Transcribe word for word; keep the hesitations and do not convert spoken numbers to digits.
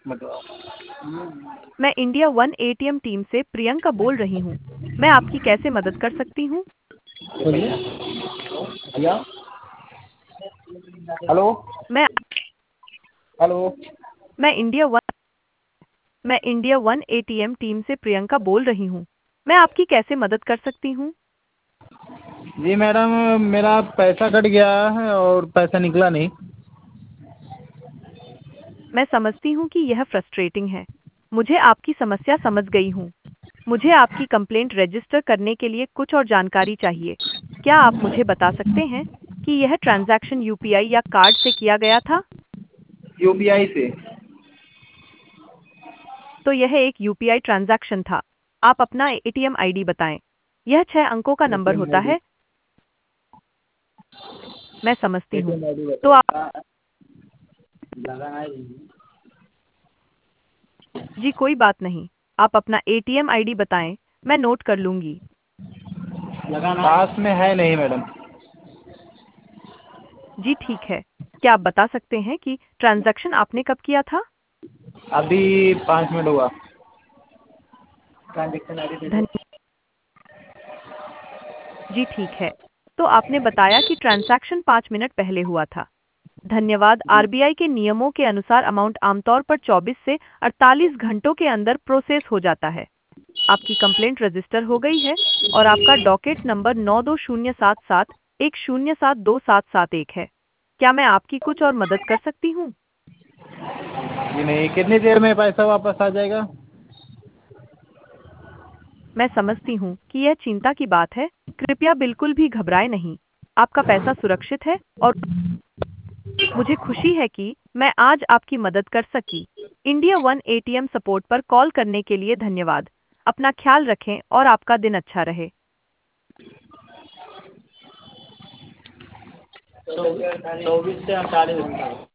बताओ। मैं India one ATM team से प्रियंका बोल रही हूँ। मैं आपकी कैसे मदद कर सकती हूँ? बोलिए भैया। हेलो। मैं हेलो। मैं इंडिया वन मैं इंडिया वन एटीएम टीम से प्रियंका बोल रही हूँ। मैं आपकी कैसे मदद कर सकती हूँ? जी मैडम, मेरा पैसा कट गया है और पैसा निकला नहीं। मैं समझती हूँ कि यह फ्रस्ट्रेटिंग है। मुझे आपकी समस्या समझ गई हूँ। मुझे आपकी कंप्लेंट रजिस्टर करने के लिए कुछ और जानकारी चाहिए। क्या आप मुझे बता सकते हैं कि यह ट्रांजैक्शन यूपीआई या कार्ड से किया गया था? यूपीआई से। तो यह एक यूपीआई ट्रांजैक्शन था। आप अपना एटीएम आईडी बताएं। यह छह अंकों का नंबर एटीएम होता आईडी। है। मैं समझती हूँ। एटीएम आईडी तो आप बताओ। लगा है। जी कोई बात नहीं। आप अपना एटीएम आईडी बताएं। मैं नोट कर लूंगी। पास में है नहीं मैडम। जी ठीक है। क्या आप बता सकते हैं कि ट्रांजैक्शन आपने कब किया था? अभी पाँच मिनट हुआ। ट्रांजेक्शन आईडी दे दो। धन्य जी ठीक है। तो आपने बताया कि ट्रांजैक्शन पाँच मिनट पहले हुआ था। धन्यवाद। जी। आरबीआई के नियमों के अनुसार अमाउंट आमतौर पर चौबीस से अड़तालीस घंटों के अंदर प्रोसेस हो जाता है। आपकी कंप्लेंट रजिस्टर हो गई है और आपका डॉकेट नंबर नौ दो शून्य सात सात एक शून्य सात दो सात सात एक है। क्या मैं आपकी कुछ और मदद कर सकती हूँ? जी नहीं, कितनी देर में पैसा वापस आ जाएगा? मैं समझती हूँ कि यह चिंता की बात है। कृपया बिल्कुल भी घबराएं नहीं। आपका पैसा सुरक्षित है और मुझे खुशी है कि मैं आज आपकी मदद कर सकी। इंडिया वन एटीएम सपोर्ट पर कॉल करने के लिए धन्यवाद। अपना ख्याल रखें और आपका दिन अच्छा रहे। चौबीस से अड़तालीस घंटा।